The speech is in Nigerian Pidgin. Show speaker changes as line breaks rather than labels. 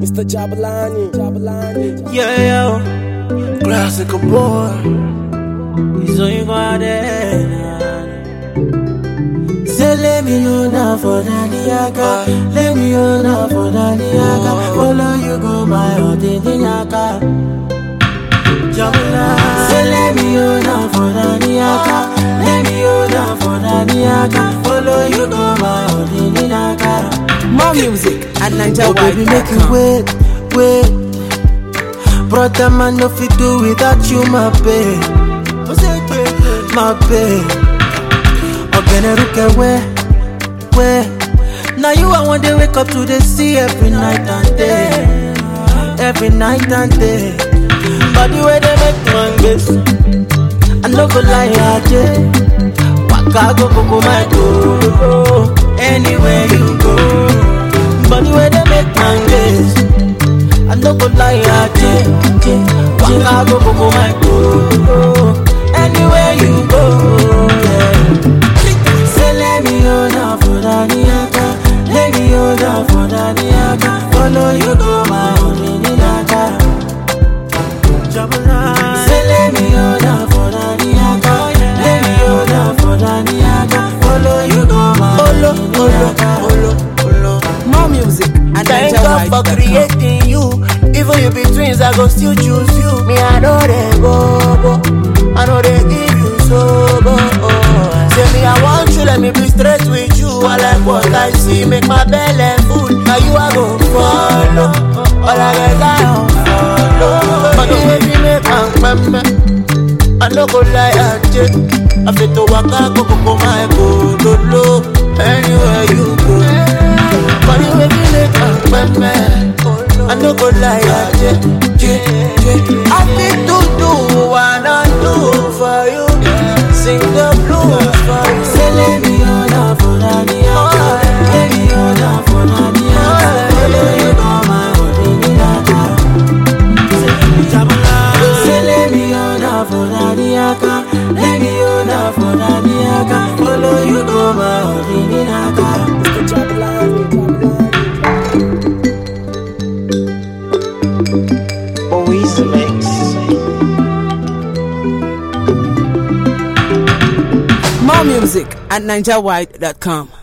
Mr. Jabalani.
Yeah, yo. Classic boy. He's only got there. Say, let me know now for Daniaka. Let me know now for Daniaka. Follow you go, my Daniaka. Say, let me know now for Daniaka. Let me know now for Daniaka. Follow you go, my Daniaka.
More music at NigerWide.com.
Baby, make you wait. Brother man, no fit do without you, my babe. My babe. Ogene ruke where. Now you I want to wake up to the sea every night and day. Every night and day. But the way they make man guess, I no go lie, I did. Waka go my go. Anywhere you go. But the way they make man guess, I no go lie, I did. Waka go my go. Anywhere you go, yeah. Say let me hold down for Daniaka. Let me hold down for Daniaka. Follow you go my Daniaka. Say let me hold down for Daniaka. Let me hold down for Daniaka. Follow you go my Daniaka.
More music at
Thank God for
NigerWide.com.
creating you. Even you be twins, I go still choose you. Me, I know they go. I know they give you sober. Say me, I want you, let me be straight with you. I like what I see, make my belly full. Now you are go follow. All I get, I don't follow. But the way you make me, I no go lie, I did. I fit to walk out, go my go. Anywhere you go. But the way you make me, I no go lie, I did. I fit to do what I do for you. Sing the blues for you. Say let me hold down for Daniaka. Let me hold down for Daniaka. Follow you go my Daniaka. Say let me hold down for Daniaka. Let me hold down for Daniaka. Follow you go my Daniaka.
Mr. Jabalani.
Always the mix.
More music at NigerWide.com.